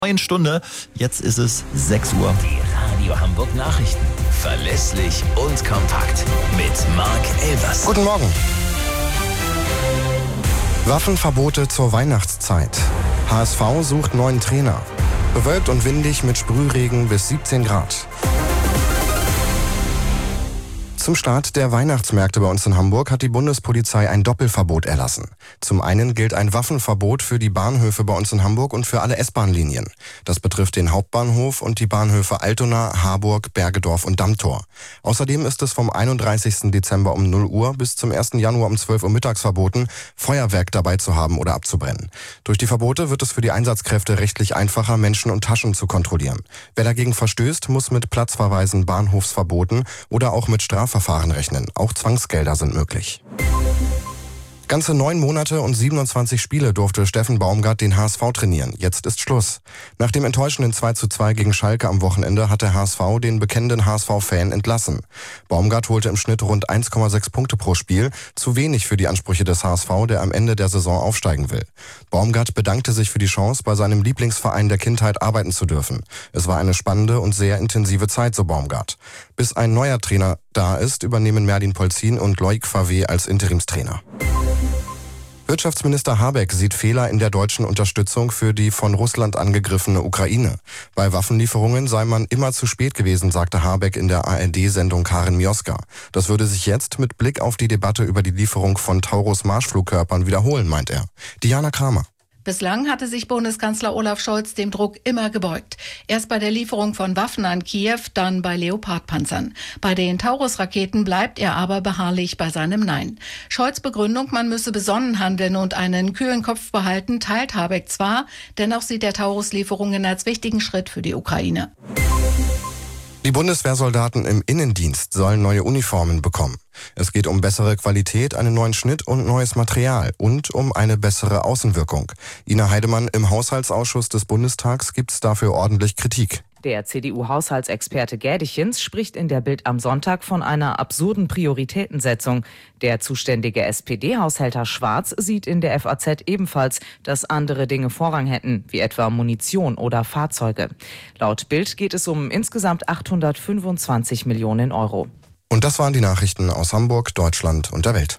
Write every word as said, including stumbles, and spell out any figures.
Neuen Stunde. Jetzt ist es sechs Uhr. Die Radio Hamburg Nachrichten. Verlässlich und kompakt. Mit Marc Elvers. Guten Morgen. Waffenverbote zur Weihnachtszeit. H S V sucht neuen Trainer. Bewölkt und windig mit Sprühregen bis siebzehn Grad. Zum Start der Weihnachtsmärkte bei uns in Hamburg hat die Bundespolizei ein Doppelverbot erlassen. Zum einen gilt ein Waffenverbot für die Bahnhöfe bei uns in Hamburg und für alle S-Bahn-Linien. Das betrifft den Hauptbahnhof und die Bahnhöfe Altona, Harburg, Bergedorf und Dammtor. Außerdem ist es vom einunddreißigsten Dezember um null Uhr bis zum ersten Januar um zwölf Uhr mittags verboten, Feuerwerk dabei zu haben oder abzubrennen. Durch die Verbote wird es für die Einsatzkräfte rechtlich einfacher, Menschen und Taschen zu kontrollieren. Wer dagegen verstößt, muss mit Platzverweisen, Bahnhofsverboten oder auch mit Strafverfahren rechnen. Auch Zwangsgelder sind möglich. Ganze neun Monate und siebenundzwanzig Spiele durfte Steffen Baumgart den H S V trainieren. Jetzt ist Schluss. Nach dem enttäuschenden zwei zu zwei gegen Schalke am Wochenende hat der H S V den bekennenden H S V-Fan entlassen. Baumgart holte im Schnitt rund eins Komma sechs Punkte pro Spiel, zu wenig für die Ansprüche des H S V, der am Ende der Saison aufsteigen will. Baumgart bedankte sich für die Chance, bei seinem Lieblingsverein der Kindheit arbeiten zu dürfen. Es war eine spannende und sehr intensive Zeit, so Baumgart. Bis ein neuer Trainer da ist, übernehmen Merlin Polzin und Loic Favre als Interimstrainer. Wirtschaftsminister Habeck sieht Fehler in der deutschen Unterstützung für die von Russland angegriffene Ukraine. Bei Waffenlieferungen sei man immer zu spät gewesen, sagte Habeck in der A R D-Sendung Karin Mioska. Das würde sich jetzt mit Blick auf die Debatte über die Lieferung von Taurus-Marschflugkörpern wiederholen, meint er. Diana Kramer. Bislang hatte sich Bundeskanzler Olaf Scholz dem Druck immer gebeugt. Erst bei der Lieferung von Waffen an Kiew, dann bei Leopardpanzern. Bei den Taurus-Raketen bleibt er aber beharrlich bei seinem Nein. Scholz' Begründung, man müsse besonnen handeln und einen kühlen Kopf behalten, teilt Habeck zwar, dennoch sieht er Taurus-Lieferungen als wichtigen Schritt für die Ukraine. Die Bundeswehrsoldaten im Innendienst sollen neue Uniformen bekommen. Es geht um bessere Qualität, einen neuen Schnitt und neues Material und um eine bessere Außenwirkung. Ina Heidemann, im Haushaltsausschuss des Bundestags gibt's dafür ordentlich Kritik. Der C D U-Haushaltsexperte Gädichens spricht in der Bild am Sonntag von einer absurden Prioritätensetzung. Der zuständige S P D-Haushälter Schwarz sieht in der F A Z ebenfalls, dass andere Dinge Vorrang hätten, wie etwa Munition oder Fahrzeuge. Laut Bild geht es um insgesamt achthundertfünfundzwanzig Millionen Euro. Und das waren die Nachrichten aus Hamburg, Deutschland und der Welt.